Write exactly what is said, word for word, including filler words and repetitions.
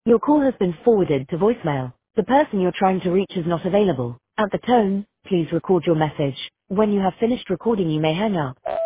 Your call has been forwarded to voicemail. The person you're trying to reach is not available. At the tone, please record your message. When you have finished recording, you may hang up.